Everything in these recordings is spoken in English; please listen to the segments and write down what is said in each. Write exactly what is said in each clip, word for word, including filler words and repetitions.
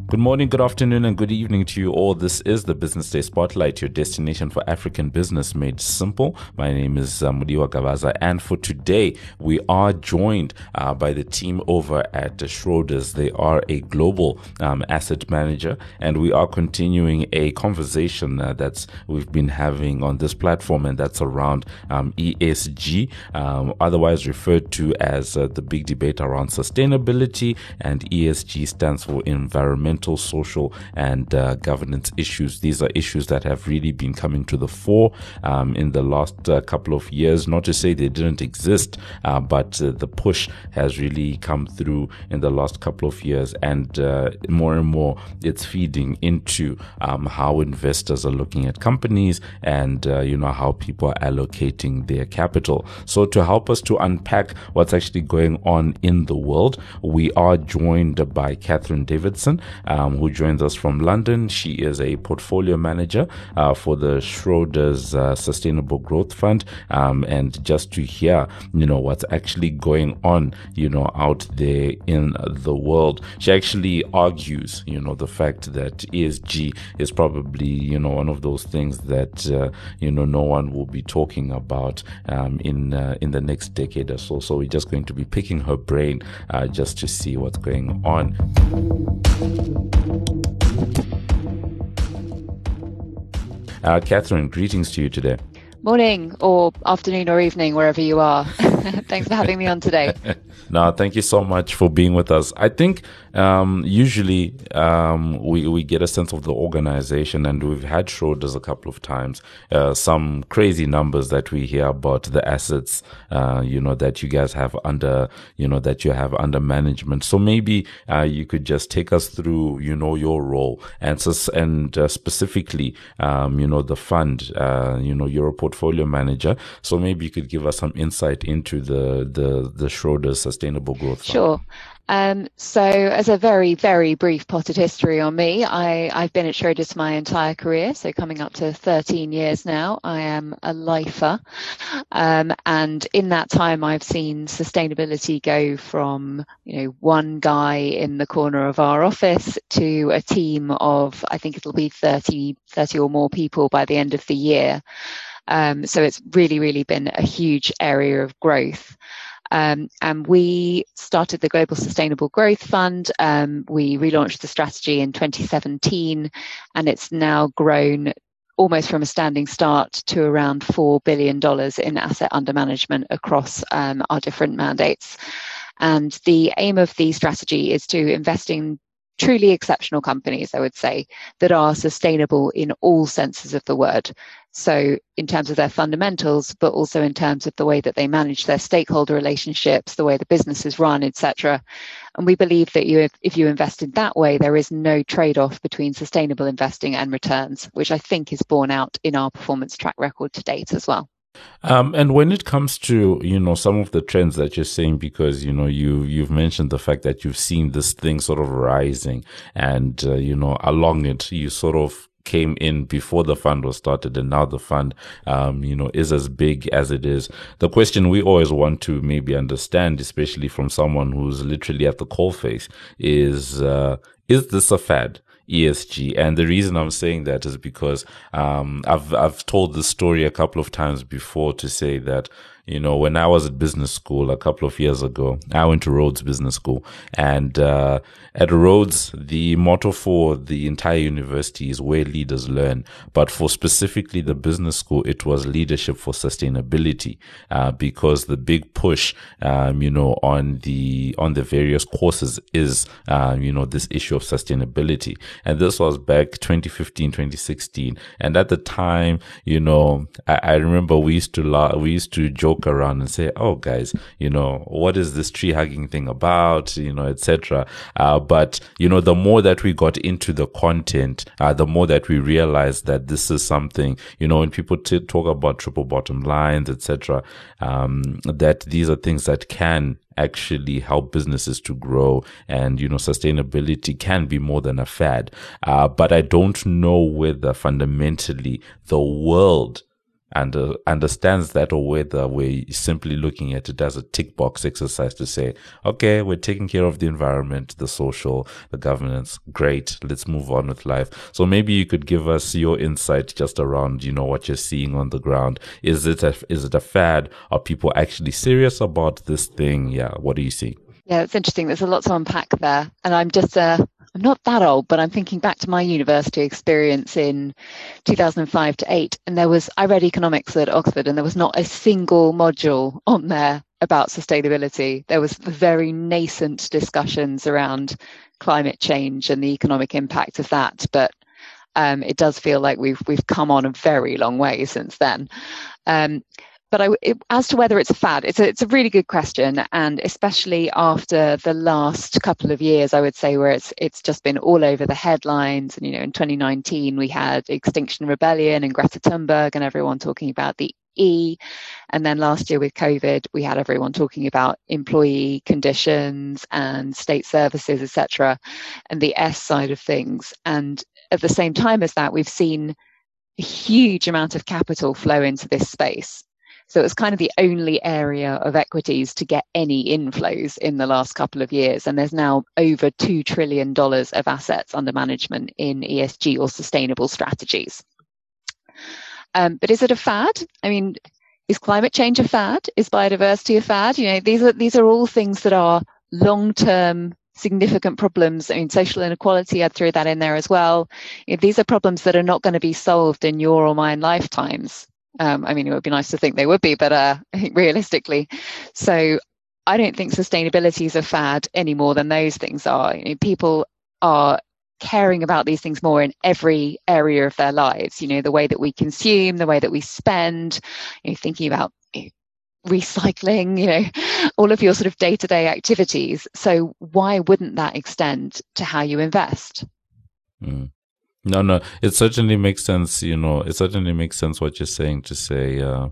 Good morning, good afternoon, and good evening to you all. This is the Business Day Spotlight, your destination for African business made simple. My name is uh, Mudiwa Gavaza, and for today, we are joined uh, by the team over at Schroders. They are a global um, asset manager, and we are continuing a conversation uh, that's we've been having on this platform, and that's around um, E S G, um, otherwise referred to as uh, the big debate around sustainability, and E S G stands for environmental, social, and uh, governance issues. These are issues that have really been coming to the fore um, in the last uh, couple of years. Not to say they didn't exist, uh, but uh, the push has really come through in the last couple of years, and uh, more and more it's feeding into um, how investors are looking at companies, and uh, you know how people are allocating their capital. So to help us to unpack what's actually going on in the world, we are joined by Catherine Davidson, Um, who joins us from London. She is a portfolio manager uh, for the Schroders uh, Sustainable Growth Fund. Um, and just to hear, you know, what's actually going on, you know, out there in the world, she actually argues, you know, the fact that E S G is probably, you know, one of those things that, uh, you know, no one will be talking about um, in uh, in the next decade or so. So we're just going to be picking her brain uh, just to see what's going on. Uh, Catherine, greetings to you today. Morning or afternoon or evening, wherever you are. Thanks for having me on today. No, thank you so much for being with us. I think um, usually um, we, we get a sense of the organization, and we've had Schroders a couple of times, uh, some crazy numbers that we hear about the assets, uh, you know, that you guys have under, you know, that you have under management. So maybe uh, you could just take us through, you know, your role and, and uh, specifically, um, you know, the fund, uh, you know, you're a portfolio manager. So maybe you could give us some insight into the, the, the Schroders Sustainable Growth Fund. Sure. Um, so as a very, very brief potted history on me, I, I've been at Schroders my entire career, so coming up to thirteen years now. I am a lifer. Um, and in that time, I've seen sustainability go from, you know, one guy in the corner of our office to a team of, I think it'll be thirty, thirty or more people by the end of the year. Um, so it's really, really been a huge area of growth. Um, and we started the Global Sustainable Growth Fund. Um, we relaunched the strategy in twenty seventeen, and it's now grown almost from a standing start to around four billion dollars in asset under management across um, our different mandates. And the aim of the strategy is to invest in truly exceptional companies, I would say, that are sustainable in all senses of the word. So in terms of their fundamentals, but also in terms of the way that they manage their stakeholder relationships, the way the business is run, et cetera. And we believe that you, if you invest in that way, there is no trade-off between sustainable investing and returns, which I think is borne out in our performance track record to date as well. Um, and when it comes to, you know, some of the trends that you're saying, because, you know, you, you've mentioned the fact that you've seen this thing sort of rising, and, uh, you know, along it, you sort of came in before the fund was started, and now the fund, um, you know, is as big as it is. The question we always want to maybe understand, especially from someone who's literally at the coalface, is, uh, is this a fad? E S G. And the reason I'm saying that is because um, I've I've told this story a couple of times before to say that, you know, when I was at business school a couple of years ago, I went to Rhodes Business School, and uh, at Rhodes, the motto for the entire university is where leaders learn. But for specifically the business school, it was leadership for sustainability, uh, because the big push, um, you know, on the on the various courses is, uh, you know, this issue of sustainability. And this was back twenty fifteen, twenty sixteen. And at the time, you know, I, I remember we used to la- we used to joke around and say, oh guys, you know, what is this tree hugging thing about, you know, etc. Uh, but, you know, the more that we got into the content, uh, the more that we realized that this is something, you know, when people t- talk about triple bottom lines, etc., um, that these are things that can actually help businesses to grow, and, you know, sustainability can be more than a fad. Uh, but I don't know whether fundamentally the world and uh, understands that, or whether we're simply looking at it as a tick box exercise to say, okay, we're taking care of the environment, the social, the governance. Great. Let's move on with life. So maybe you could give us your insight just around, you know, what you're seeing on the ground. Is it a, is it a fad? Are people actually serious about this thing? Yeah. What do you see? Yeah, it's interesting. There's a lot to unpack there. And I'm just, uh, I'm not that old, but I'm thinking back to my university experience in two thousand five to eight. And there was, I read economics at Oxford, and there was not a single module on there about sustainability. There was very nascent discussions around climate change and the economic impact of that. But um, it does feel like we've, we've come on a very long way since then. Um, But I, it, as to whether it's a fad, it's a, it's a really good question. And especially after the last couple of years, I would say, where it's it's just been all over the headlines. And, you know, in twenty nineteen, we had Extinction Rebellion and Greta Thunberg and everyone talking about the E. And then last year with COVID, we had everyone talking about employee conditions and state services, et cetera, and the S side of things. And at the same time as that, we've seen a huge amount of capital flow into this space. So it was kind of the only area of equities to get any inflows in the last couple of years. And there's now over two trillion dollars of assets under management in E S G or sustainable strategies. Um, but is it a fad? I mean, is climate change a fad? Is biodiversity a fad? You know, these are, these are all things that are long-term significant problems. I mean, social inequality, I'd throw that in there as well. You know, these are problems that are not going to be solved in your or mine lifetimes. Um, I mean, it would be nice to think they would be, but uh, I think realistically. So I don't think sustainability is a fad any more than those things are. You know, people are caring about these things more in every area of their lives. You know, the way that we consume, the way that we spend, you know, thinking about you know, recycling, you know, all of your sort of day-to-day activities. So why wouldn't that extend to how you invest? Mm. No, no, it certainly makes sense. You know, it certainly makes sense what you're saying to say. Uh,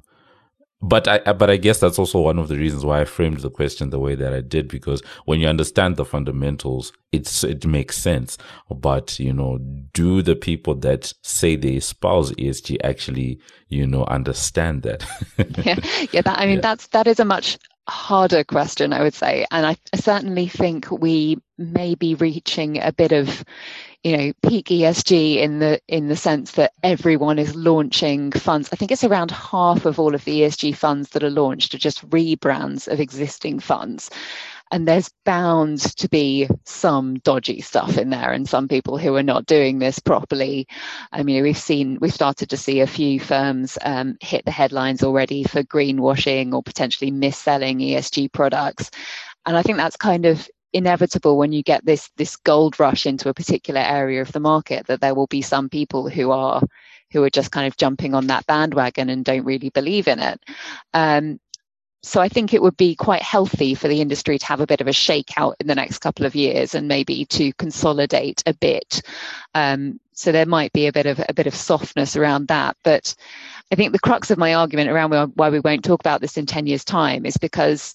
but I, but I guess that's also one of the reasons why I framed the question the way that I did, because when you understand the fundamentals, it's it makes sense. But you know, do the people that say they espouse E S G actually, you know, understand that? yeah, yeah. That, I mean, yeah. that's that is a much harder question, I would say, and I certainly think we may be reaching a bit of, you know, peak E S G in the in the sense that everyone is launching funds. I think it's around half of all of the E S G funds that are launched are just rebrands of existing funds. And there's bound to be some dodgy stuff in there and some people who are not doing this properly. I mean, we've seen, we've started to see a few firms um, hit the headlines already for greenwashing or potentially mis-selling E S G products. And I think that's kind of inevitable when you get this this gold rush into a particular area of the market, that there will be some people who are who are just kind of jumping on that bandwagon and don't really believe in it. Um, so I think it would be quite healthy for the industry to have a bit of a shakeout in the next couple of years and maybe to consolidate a bit. Um, so there might be a bit of a bit of softness around that. But I think the crux of my argument around why we won't talk about this in ten years' time is because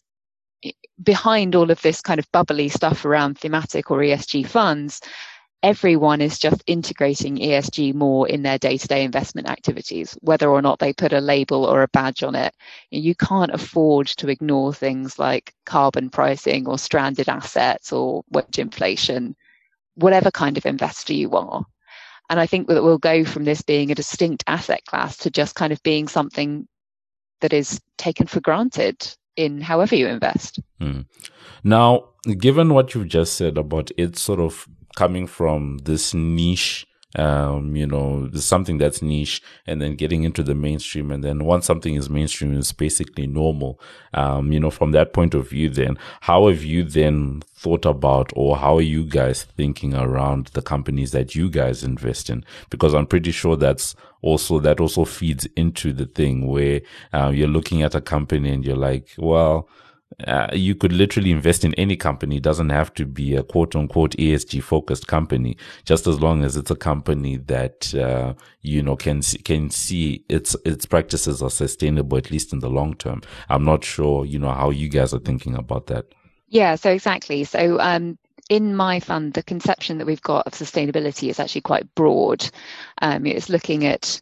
behind all of this kind of bubbly stuff around thematic or E S G funds, everyone is just integrating E S G more in their day-to-day investment activities, whether or not they put a label or a badge on it. You can't afford to ignore things like carbon pricing or stranded assets or wage inflation, whatever kind of investor you are. And I think that we'll go from this being a distinct asset class to just kind of being something that is taken for granted in however you invest. Mm. Now, given what you've just said about it sort of coming from this niche, um, you know, something that's niche and then getting into the mainstream, and then once something is mainstream, it's basically normal. Um, you know, from that point of view, then how have you then thought about, or how are you guys thinking around the companies that you guys invest in? Because I'm pretty sure that's also, that also feeds into the thing where uh, you're looking at a company and you're like, well, Uh, you could literally invest in any company. It doesn't have to be a quote unquote E S G focused company, just as long as it's a company that, uh, you know, can, can see its, its practices are sustainable, at least in the long term. I'm not sure, you know, how you guys are thinking about that. Yeah, so exactly. So, um, in my fund, the conception that we've got of sustainability is actually quite broad. Um, it's looking at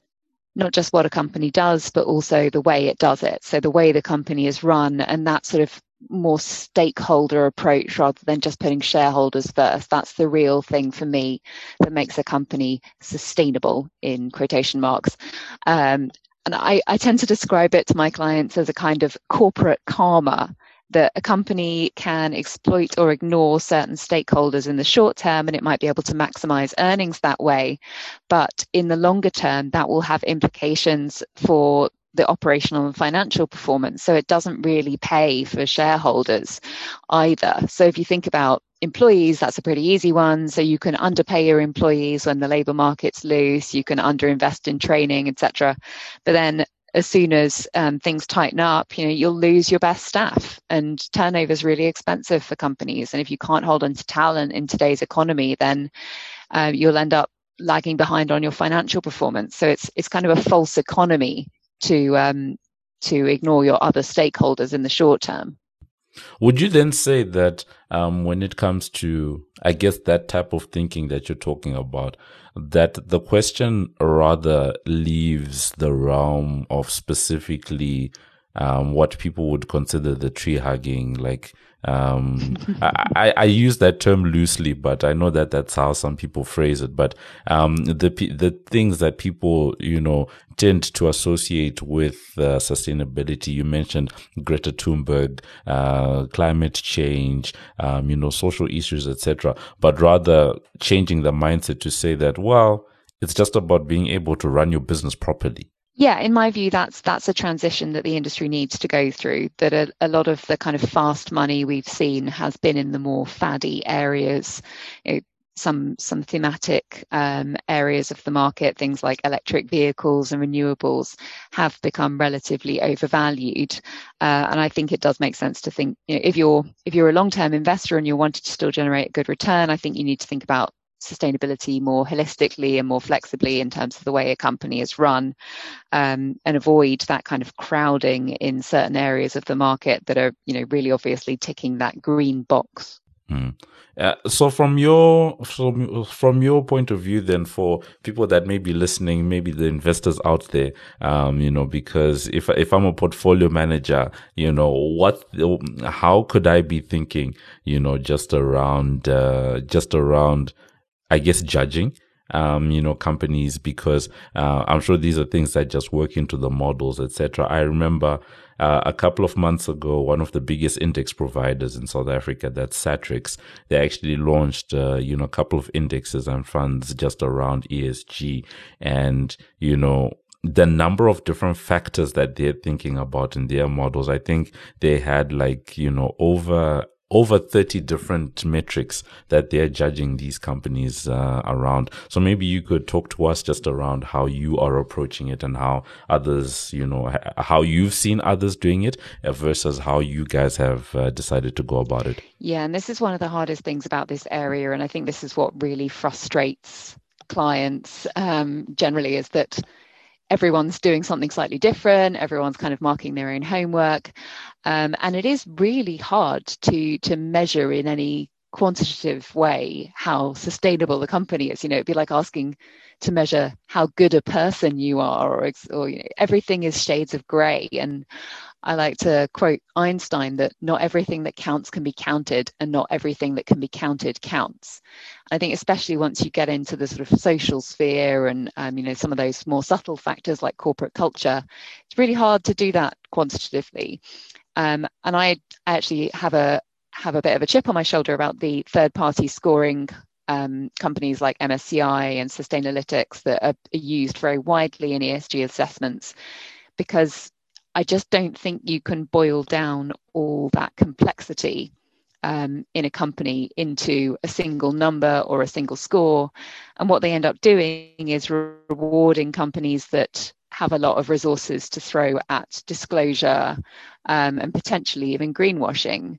not just what a company does, but also the way it does it. So the way the company is run, and that sort of more stakeholder approach rather than just putting shareholders first. That's the real thing for me that makes a company sustainable, in quotation marks. Um, and I, I tend to describe it to my clients as a kind of corporate karma, that a company can exploit or ignore certain stakeholders in the short term, and it might be able to maximize earnings that way. But in the longer term, that will have implications for the operational and financial performance. So it doesn't really pay for shareholders either. So if you think about employees, that's a pretty easy one. So you can underpay your employees when the labor market's loose, you can underinvest in training, et cetera. But then as soon as um, things tighten up, you know, you'll lose your best staff, and turnover is really expensive for companies. And if you can't hold on to talent in today's economy, then uh, you'll end up lagging behind on your financial performance. So it's it's kind of a false economy to um, to ignore your other stakeholders in the short term. Would you then say that um, when it comes to, I guess, that type of thinking that you're talking about, that the question rather leaves the realm of specifically um, what people would consider the tree hugging? Like, um, I, I, I use that term loosely, but I know that that's how some people phrase it. But um, the the things that people, you know, tend to associate with uh, sustainability. You mentioned Greta Thunberg, uh, climate change, um, you know, social issues, et cetera. But rather changing the mindset to say that, well, it's just about being able to run your business properly. Yeah, in my view, that's that's a transition that the industry needs to go through. That a, a lot of the kind of fast money we've seen has been in the more faddy areas. You know, some some thematic um, areas of the market, things like electric vehicles and renewables, have become relatively overvalued. Uh, and I think it does make sense to think, you know, if you're if you're a long-term investor and you're wanting to still generate a good return, I think you need to think about sustainability more holistically and more flexibly in terms of the way a company is run, um, and avoid that kind of crowding in certain areas of the market that are, you know, really obviously ticking that green box. Mm. Uh, so from your from, from your point of view, then, for people that may be listening, maybe the investors out there, um, you know, because if if I'm a portfolio manager, you know, what, how could I be thinking, you know, just around, uh, just around, I guess, judging, um, you know, companies, because uh, I'm sure these are things that just work into the models, et cetera. I remember uh, a couple of months ago, one of the biggest index providers in South Africa, that's Satrix, they actually launched, uh, you know, a couple of indexes and funds just around E S G, and, you know, the number of different factors that they're thinking about in their models. I think they had, like, you know, over over thirty different metrics that they're judging these companies uh, around. So maybe you could talk to us just around how you are approaching it and how others, you know, how you've seen others doing it versus how you guys have uh, decided to go about it. Yeah, and this is one of the hardest things about this area. And I think this is what really frustrates clients um, generally, is that everyone's doing something slightly different. Everyone's kind of marking their own homework. Um, and it is really hard to to measure in any quantitative way how sustainable the company is. You know, it'd be like asking to measure how good a person you are, or, or you know, everything is shades of grey. And I like to quote Einstein that not everything that counts can be counted, and not everything that can be counted counts. I think especially once you get into the sort of social sphere and um, you know, some of those more subtle factors like corporate culture, it's really hard to do that quantitatively. Um, and I actually have a have a bit of a chip on my shoulder about the third-party scoring um, companies like M S C I and Sustainalytics that are used very widely in E S G assessments, because I just don't think you can boil down all that complexity um, in a company into a single number or a single score. And what they end up doing is rewarding companies that have a lot of resources to throw at disclosure um, and potentially even greenwashing.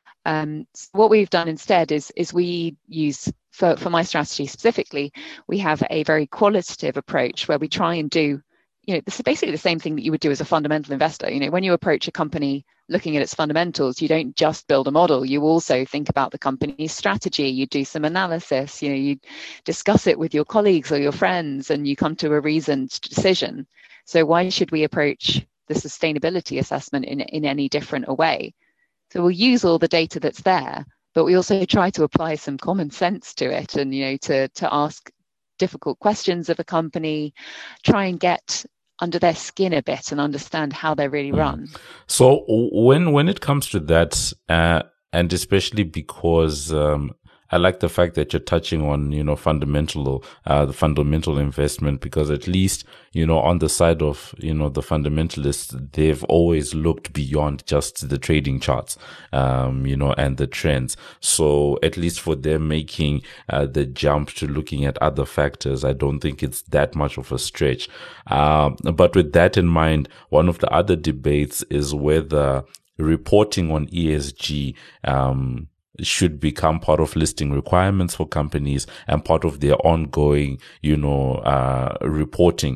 Um, so what we've done instead is, is we use, for, for my strategy specifically, we have a very qualitative approach where we try and do, you know, this is basically the same thing that you would do as a fundamental investor. You know, when you approach a company looking at its fundamentals, you don't just build a model. You also think about the company's strategy. You do some analysis. You know, you discuss it with your colleagues or your friends, and you come to a reasoned decision. So why should we approach the sustainability assessment in, in any different a way? So we'll use all the data that's there, but we also try to apply some common sense to it, and, you know, to to ask difficult questions of a company, try and get under their skin a bit and understand how they really run. Mm. So when when it comes to that, uh, and especially because um, I like the fact that you're touching on, you know, fundamental, uh, the fundamental investment, because at least, you know, on the side of, you know, the fundamentalists, they've always looked beyond just the trading charts, um, you know, and the trends. So at least for them making, uh, the jump to looking at other factors, I don't think it's that much of a stretch. Um, but with that in mind, one of the other debates is whether reporting on E S G, um, should become part of listing requirements for companies and part of their ongoing, you know, uh, reporting,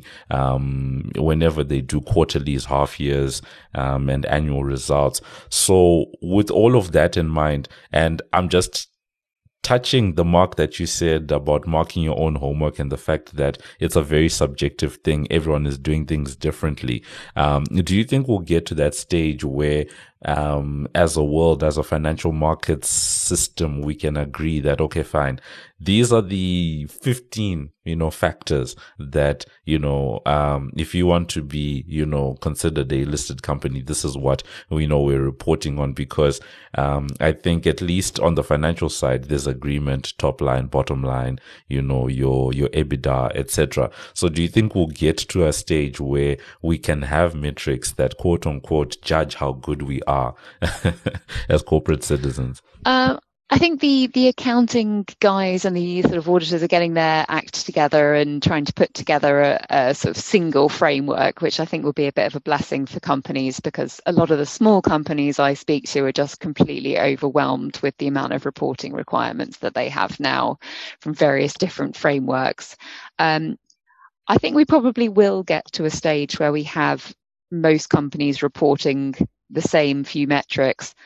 um, whenever they do quarterlies, half years, um, and annual results. So with all of that in mind, and I'm just touching the mark that you said about marking your own homework and the fact that it's a very subjective thing. Everyone is doing things differently. Um, do you think we'll get to that stage where, um, as a world, as a financial markets system, we can agree that, okay, fine, these are the fifteen, you know, factors that, you know, um, if you want to be, you know, considered a listed company, this is what we know we're reporting on, because, um, I think at least on the financial side, there's agreement, top line, bottom line, you know, your, your EBITDA, et cetera. So do you think we'll get to a stage where we can have metrics that quote unquote judge how good we are as corporate citizens? Um, I think the the accounting guys and the sort of auditors are getting their act together and trying to put together a, a sort of single framework, which I think will be a bit of a blessing for companies, because a lot of the small companies I speak to are just completely overwhelmed with the amount of reporting requirements that they have now from various different frameworks. Um, I think we probably will get to a stage where we have most companies reporting the same few metrics.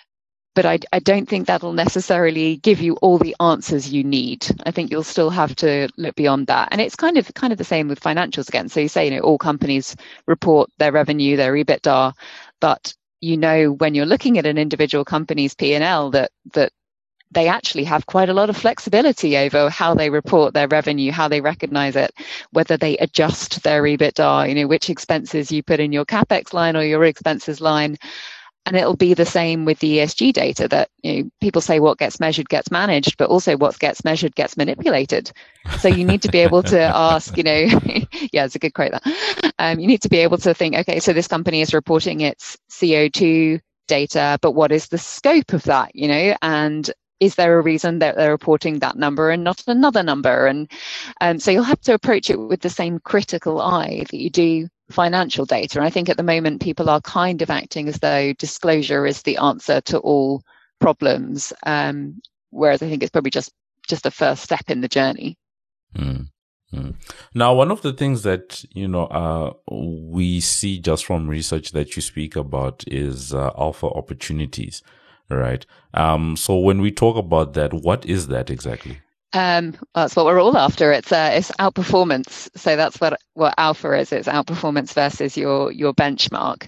But I, I don't think that'll necessarily give you all the answers you need. I think you'll still have to look beyond that. And it's kind of kind of the same with financials again. So you say, you know, all companies report their revenue, their EBITDA, but you know, when you're looking at an individual company's P and L, that that they actually have quite a lot of flexibility over how they report their revenue, how they recognize it, whether they adjust their EBITDA, you know, which expenses you put in your CapEx line or your expenses line. And it'll be the same with the E S G data, that, you know, people say what gets measured gets managed, but also what gets measured gets manipulated. So you need to be able to ask, you know, yeah, it's a good quote that. Um, you need to be able to think, okay, so this company is reporting its C O two data, but what is the scope of that, you know, and is there a reason that they're reporting that number and not another number? And um, so you'll have to approach it with the same critical eye that you do financial data. And I think at the moment people are kind of acting as though disclosure is the answer to all problems, um, whereas I think it's probably just just the first step in the journey. Mm. Mm. Now, one of the things that, you know, uh, we see just from research that you speak about is uh, alpha opportunities, right? Um, so when we talk about that, what is that exactly? Um, well, that's what we're all after. It's uh, it's outperformance. So that's what what alpha is. It's outperformance versus your your benchmark,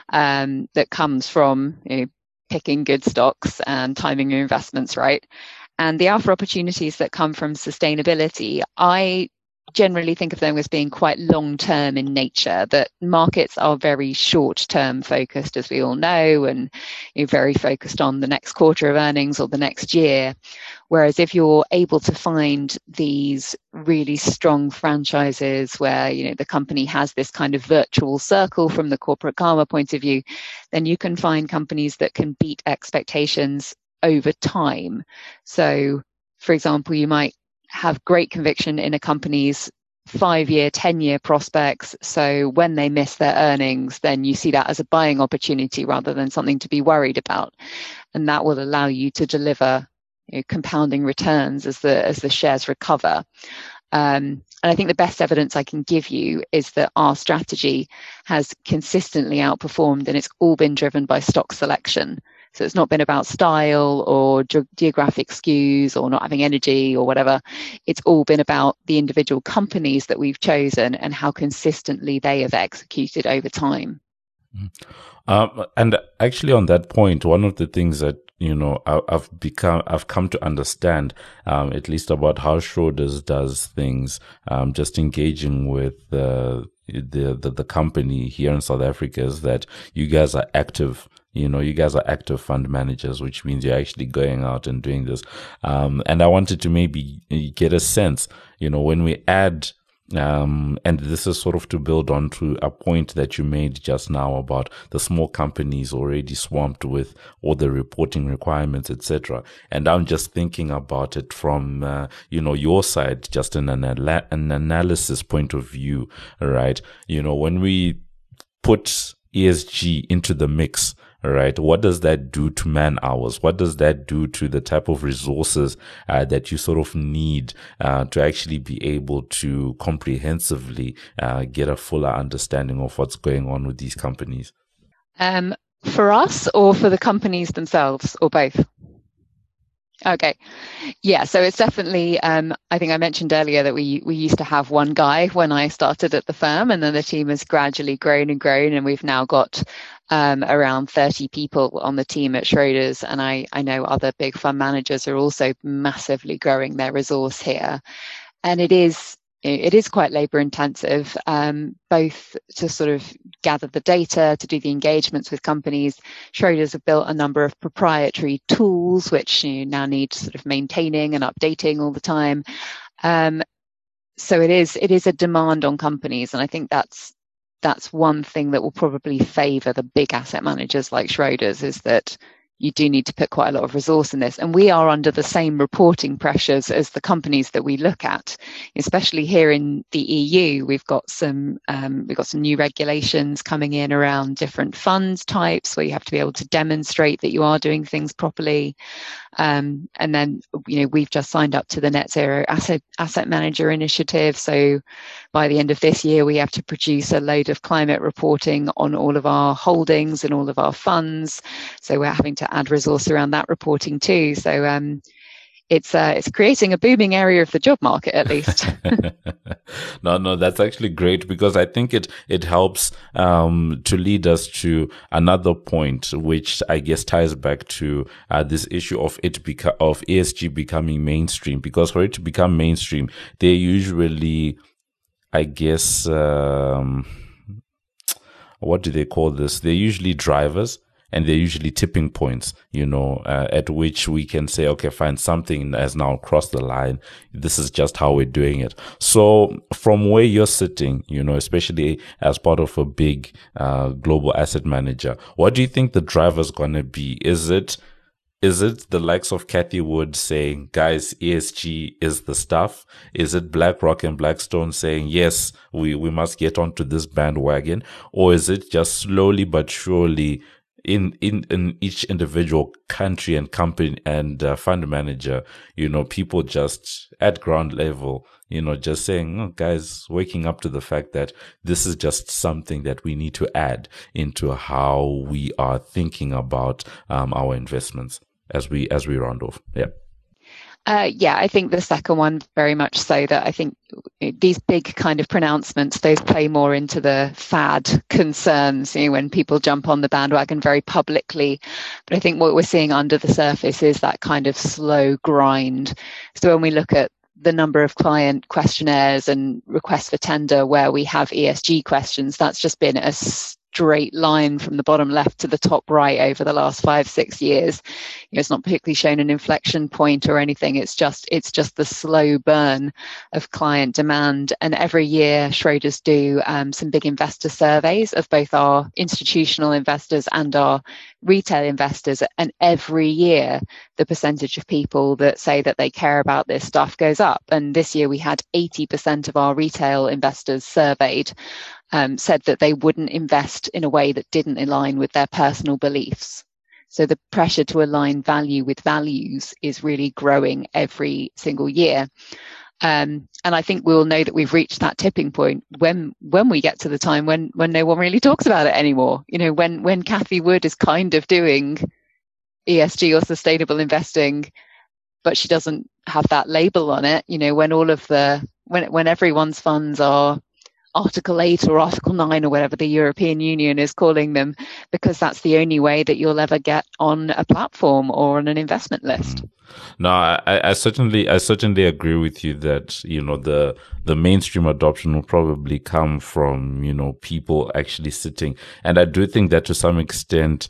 um, that comes from, you know, picking good stocks and timing your investments right. And the alpha opportunities that come from sustainability, I generally think of them as being quite long-term in nature, that markets are very short-term focused, as we all know, and you're very focused on the next quarter of earnings or the next year. Whereas if you're able to find these really strong franchises where, you know, the company has this kind of virtual circle from the corporate karma point of view, then you can find companies that can beat expectations over time. So, for example, you might have great conviction in a company's five-year, ten-year prospects. So when they miss their earnings, then you see that as a buying opportunity rather than something to be worried about. And that will allow you to deliver, you know, compounding returns as the as the shares recover. Um, and I think the best evidence I can give you is that our strategy has consistently outperformed, and it's all been driven by stock selection. So it's not been about style or ge- geographic skews or not having energy or whatever. It's all been about the individual companies that we've chosen and how consistently they have executed over time. Um, and actually, on that point, one of the things that you know I, I've become, I've come to understand, um, at least about how Schroders does things, um, just engaging with the, the the the company here in South Africa, is that you guys are active. You know, you guys are active fund managers, which means you're actually going out and doing this. Um, and I wanted to maybe get a sense, you know, when we add, um, and this is sort of to build on to a point that you made just now about the small companies already swamped with all the reporting requirements, et cetera. And I'm just thinking about it from, uh, you know, your side, just in an, an analysis point of view, right? You know, when we put E S G into the mix, right? What does that do to man hours? What does that do to the type of resources uh, that you sort of need uh, to actually be able to comprehensively uh, get a fuller understanding of what's going on with these companies? Um, for us, or for the companies themselves, or both? Okay. Yeah, so it's definitely, um, I think I mentioned earlier that we we used to have one guy when I started at the firm, and then the team has gradually grown and grown, and we've now got um, around thirty people on the team at Schroders. And I, I know other big fund managers are also massively growing their resource here. And it is it is quite labor intensive, um, both to sort of gather the data, to do the engagements with companies. Schroders have built a number of proprietary tools, which you now need sort of maintaining and updating all the time. Um, so it is it is a demand on companies, and I think that's that's one thing that will probably favour the big asset managers like Schroders, is that you do need to put quite a lot of resource in this. And we are under the same reporting pressures as the companies that we look at, especially here in the E U. We've got some um, we've got some new regulations coming in around different fund types, where you have to be able to demonstrate that you are doing things properly. Um, and then, you know, we've just signed up to the Net Zero Asset Asset Manager Initiative. So by the end of this year, we have to produce a load of climate reporting on all of our holdings and all of our funds. So we're having to add resource around that reporting too. So um, it's uh, it's creating a booming area of the job market, at least. no, no, that's actually great, because I think it it helps um, to lead us to another point, which I guess ties back to uh, this issue of it beca- of E S G becoming mainstream. Because for it to become mainstream, they usually, I guess, um, what do they call this? They're usually drivers. And they're usually tipping points, you know, uh, at which we can say, okay, fine, something has now crossed the line. This is just how we're doing it. So from where you're sitting, you know, especially as part of a big uh, global asset manager, what do you think the driver's going to be? Is it Is it the likes of Cathie Wood saying, guys, E S G is the stuff? Is it BlackRock and Blackstone saying, yes, we, we must get onto this bandwagon? Or is it just slowly but surely in, in, in each individual country and company and uh, fund manager, you know, people just at ground level, you know, just saying, oh, guys, waking up to the fact that this is just something that we need to add into how we are thinking about um, our investments as we, as we round off. Yeah. Uh, yeah, I think the second one very much so. That I think these big kind of pronouncements, those play more into the fad concerns, you know, when people jump on the bandwagon very publicly. But I think what we're seeing under the surface is that kind of slow grind. So when we look at the number of client questionnaires and requests for tender where we have E S G questions, that's just been a straight line from the bottom left to the top right over the last five, six years. You know, it's not particularly shown an inflection point or anything. It's just, it's just the slow burn of client demand. And every year Schroders do um, some big investor surveys of both our institutional investors and our retail investors. And every year the percentage of people that say that they care about this stuff goes up. And this year we had eighty percent of our retail investors surveyed Um, said that they wouldn't invest in a way that didn't align with their personal beliefs. So the pressure to align value with values is really growing every single year. Um, and I think we'll know that we've reached that tipping point when when we get to the time when when no one really talks about it anymore. You know, when when Cathie Wood is kind of doing E S G or sustainable investing, but she doesn't have that label on it. You know, when all of the when when everyone's funds are Article eight or Article nine or whatever the European Union is calling them, because that's the only way that you'll ever get on a platform or on an investment list. Mm. No, I, I certainly, I certainly agree with you that, you know, the, the mainstream adoption will probably come from, you know, people actually sitting. And I do think that to some extent,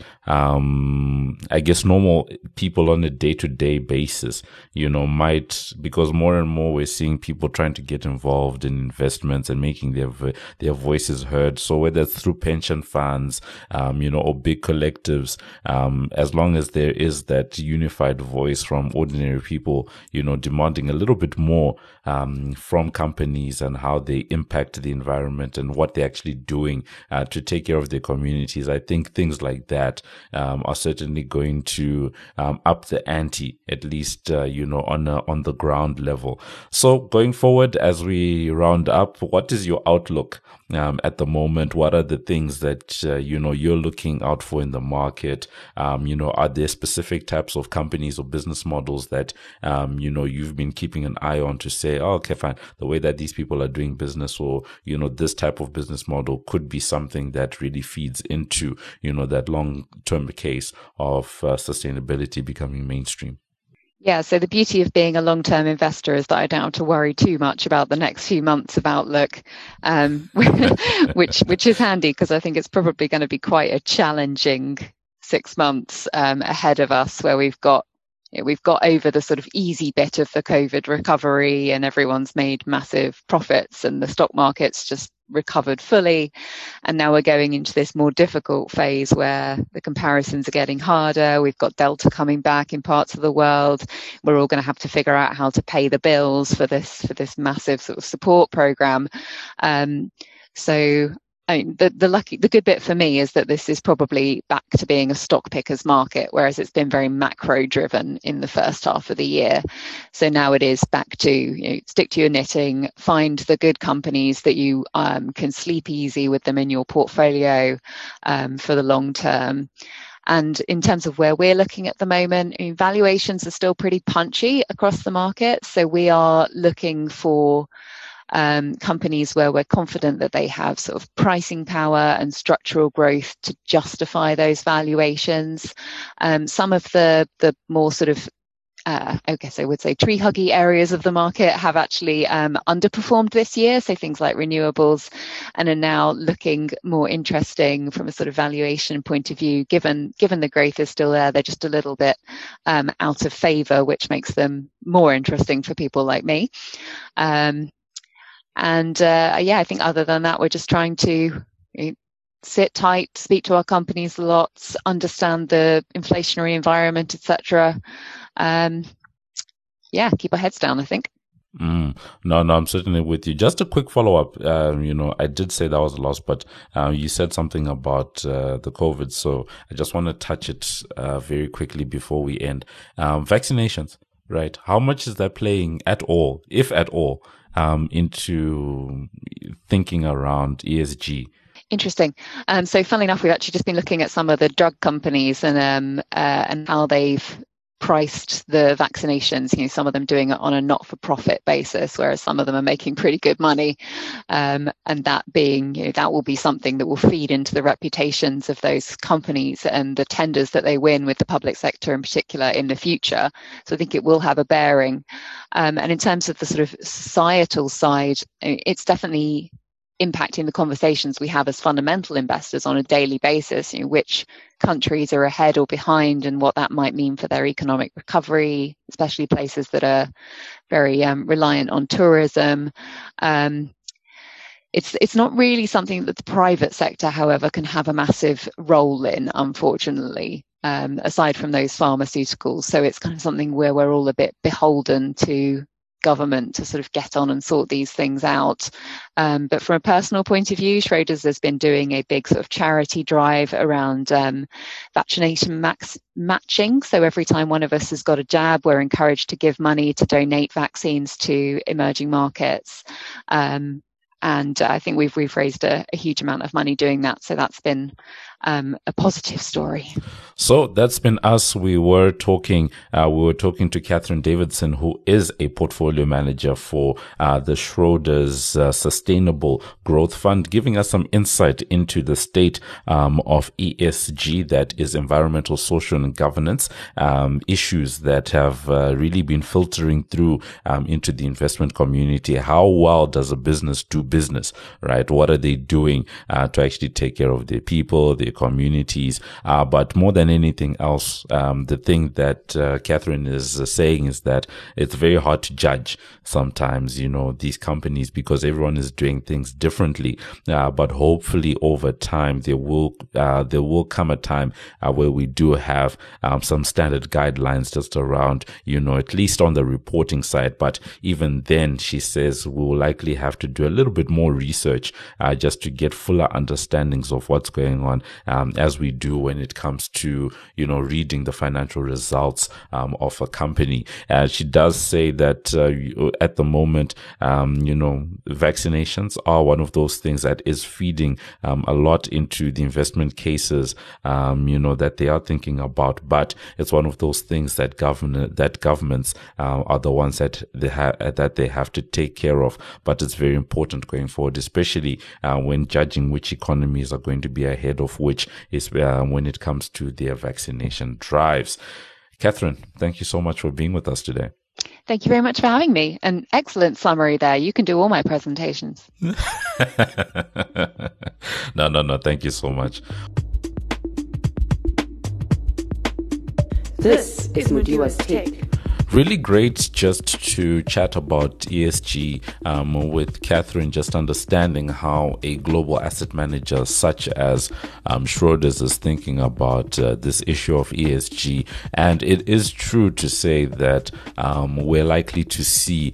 um, I guess normal people on a day to day basis, you know, might, because more and more we're seeing people trying to get involved in investments and making their, their voices heard. So whether it's through pension funds, um, you know, or big collectives, um, as long as there is that unified voice from ordinary people, you know, demanding a little bit more um, from companies and how they impact the environment and what they're actually doing uh, to take care of their communities. I think things like that um, are certainly going to um, up the ante, at least, uh, you know, on a, on the ground level. So going forward, as we round up, what is your outlook um, at the moment? What are the things that, uh, you know, you're looking out for in the market? Um, you know, are there specific types of companies or business models that, um, you know, you've been keeping an eye on to say, oh, okay, fine, the way that these people are doing business, or, you know, this type of business model could be something that really feeds into, you know, that long-term case of uh, sustainability becoming mainstream? Yeah, so the beauty of being a long-term investor is that I don't have to worry too much about the next few months of outlook, um, which which is handy, because I think it's probably going to be quite a challenging six months um, ahead of us, where we've got you know, we've got over the sort of easy bit of the COVID recovery, and everyone's made massive profits, and the stock market's just recovered fully. And now we're going into this more difficult phase where the comparisons are getting harder. We've got Delta coming back in parts of the world. We're all going to have to figure out how to pay the bills for this for this massive sort of support program. Um, so I mean, the, the lucky, the good bit for me is that this is probably back to being a stock pickers market, whereas it's been very macro driven in the first half of the year. So now it is back to, you know, stick to your knitting, find the good companies that you um, can sleep easy with them in your portfolio um, for the long term. And in terms of where we're looking at the moment, I mean, valuations are still pretty punchy across the market. So we are looking for Um, companies where we're confident that they have sort of pricing power and structural growth to justify those valuations. Um, some of the the more sort of Uh, I guess I would say tree huggy areas of the market have actually um, underperformed this year. So things like renewables, and are now looking more interesting from a sort of valuation point of view, given given the growth is still there. They're just a little bit um, out of favor, which makes them more interesting for people like me. Um, And uh, yeah, I think other than that, we're just trying to you know, sit tight, speak to our companies a lot, understand the inflationary environment, et cetera. Um, yeah, keep our heads down, I think. Mm. No, no, I'm certainly with you. Just a quick follow up. Um, you know, I did say that was a loss, but uh, you said something about uh, the COVID. So I just want to touch it uh, very quickly before we end. Um, vaccinations, right? How much is that playing at all, if at all, um, into thinking around E S G? Interesting. Um, so funnily enough, we've actually just been looking at some of the drug companies and um, uh, and how they've priced the vaccinations. You know, some of them doing it on a not-for-profit basis, whereas some of them are making pretty good money. Um, and that being, you know, that will be something that will feed into the reputations of those companies and the tenders that they win with the public sector in particular in the future. So I think it will have a bearing. Um, and in terms of the sort of societal side, it's definitely impacting the conversations we have as fundamental investors on a daily basis, you know, which countries are ahead or behind and what that might mean for their economic recovery, especially places that are very um, reliant on tourism. Um, it's it's not really something that the private sector, however, can have a massive role in, unfortunately, um, aside from those pharmaceuticals. So it's kind of something where we're all a bit beholden to government to sort of get on and sort these things out. Um, but from a personal point of view, Schroders has been doing a big sort of charity drive around um, vaccination max matching. So every time one of us has got a jab, we're encouraged to give money to donate vaccines to emerging markets. Um, and I think we've we've raised a, a huge amount of money doing that. So that's been um, a positive story. So that's been us. We were talking, uh, we were talking to Catherine Davidson, who is a portfolio manager for uh, the Schroders uh, Sustainable Growth Fund, giving us some insight into the state um, of E S G, that is environmental, social, and governance um, issues that have uh, really been filtering through um, into the investment community. How well does a business do business, right? What are they doing uh, to actually take care of their people, their communities? Uh, but more than anything else, um, the thing that uh, Catherine is uh, saying is that it's very hard to judge sometimes, you know, these companies, because everyone is doing things differently. Uh, but hopefully over time, there will uh, there will come a time uh, where we do have um, some standard guidelines just around, you know, at least on the reporting side. But even then, she says we will likely have to do a little bit more research uh, just to get fuller understandings of what's going on, um, as we do when it comes to, you know, reading the financial results um, of a company. And she does say that uh, at the moment, um, you know, vaccinations are one of those things that is feeding um, a lot into the investment cases, um, you know, that they are thinking about. But it's one of those things that government that governments uh, are the ones that they have that they have to take care of. But it's very important going forward, especially uh, when judging which economies are going to be ahead of which is uh, when it comes to their vaccination drives. Catherine, thank you so much for being with us today. Thank you very much for having me. An excellent summary there. You can do all my presentations. no, no, no. Thank you so much. This is Mudiwa's Take. Really great just to chat about E S G um, with Catherine, just understanding how a global asset manager such as um, Schroders is thinking about uh, this issue of E S G. And it is true to say that um, we're likely to see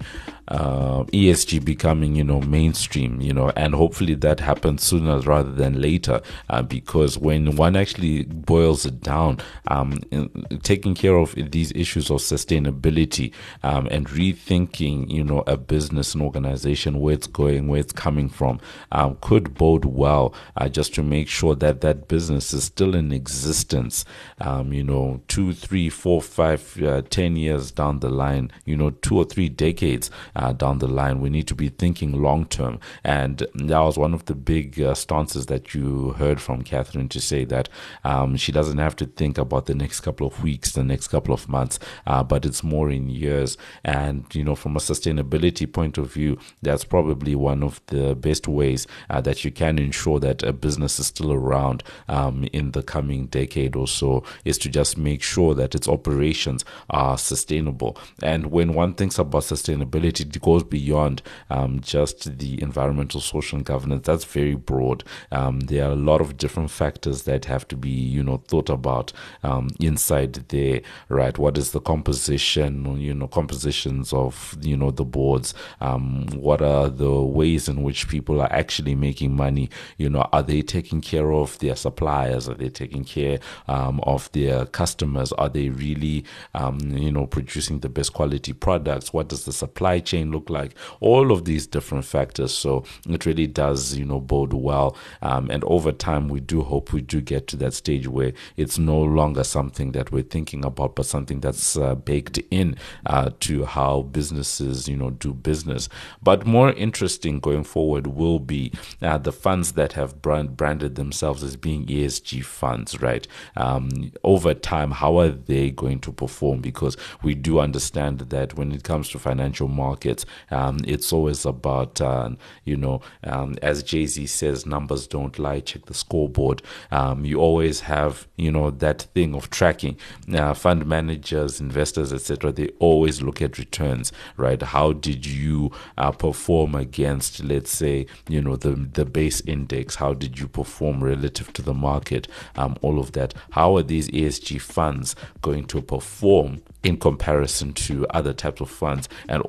Uh, E S G becoming, you know, mainstream, you know, and hopefully that happens sooner rather than later, uh, because when one actually boils it down, um, in, taking care of these issues of sustainability um, and rethinking, you know, a business, an organization, where it's going, where it's coming from, um, could bode well uh, just to make sure that that business is still in existence, um, you know, two, three, four, five, uh, ten years down the line, you know, two or three decades Uh, down the line. We need to be thinking long term, and that was one of the big uh, stances that you heard from Catherine, to say that um, she doesn't have to think about the next couple of weeks, the next couple of months, uh, but it's more in years. And you know, from a sustainability point of view, that's probably one of the best ways uh, that you can ensure that a business is still around um, in the coming decade or so, is to just make sure that its operations are sustainable. And when one thinks about sustainability, it goes beyond um, just the environmental, social, and governance. That's very broad. Um, there are a lot of different factors that have to be, you know, thought about um, inside there, right? What is the composition, you know, compositions of, you know, the boards? Um, what are the ways in which people are actually making money? You know, are they taking care of their suppliers? Are they taking care um, of their customers? Are they really, um, you know, producing the best quality products? What does the supply chain look like? All of these different factors. So it really does, you know, bode well. Um, and over time, we do hope we do get to that stage where it's no longer something that we're thinking about, but something that's uh, baked in uh, to how businesses, you know, do business. But more interesting going forward will be uh, the funds that have brand branded themselves as being E S G funds, right? Um, over time, how are they going to perform? Because we do understand that when it comes to financial markets, um, it's always about, uh, you know, um, as Jay-Z says, numbers don't lie, check the scoreboard. Um, you always have, you know, that thing of tracking. Uh, fund managers, investors, et cetera, they always look at returns, right? How did you uh, perform against, let's say, you know, the the base index? How did you perform relative to the market? Um, all of that. How are these E S G funds going to perform in comparison to other types of funds? And also the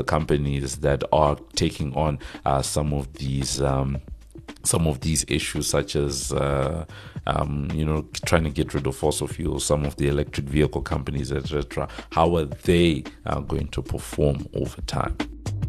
companies that are taking on uh, some of these um, some of these issues, such as uh, um, you know, trying to get rid of fossil fuels, some of the electric vehicle companies, et cetera. How are they uh, going to perform over time?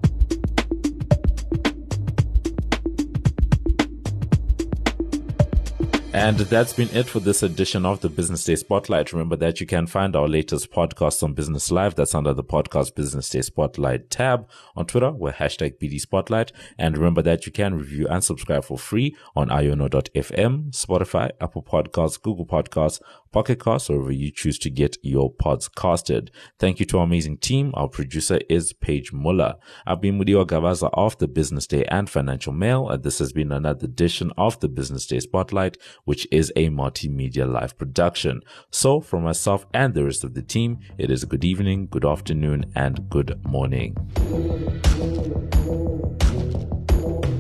And that's been it for this edition of the Business Day Spotlight. Remember that you can find our latest podcast on Business Live. That's under the podcast Business Day Spotlight tab. On Twitter, we're hashtag B D Spotlight. And remember that you can review and subscribe for free on iono dot f m, Spotify, Apple Podcasts, Google Podcasts, Pocket Casts, or wherever you choose to get your pods casted. Thank you to our amazing team. Our producer is Paige Muller. I've been Mudiwa Gavaza of the Business Day and Financial Mail, and this has been another edition of the Business Day Spotlight, which is a multimedia live production. So from myself and the rest of the team, it is good evening, good afternoon, and good morning.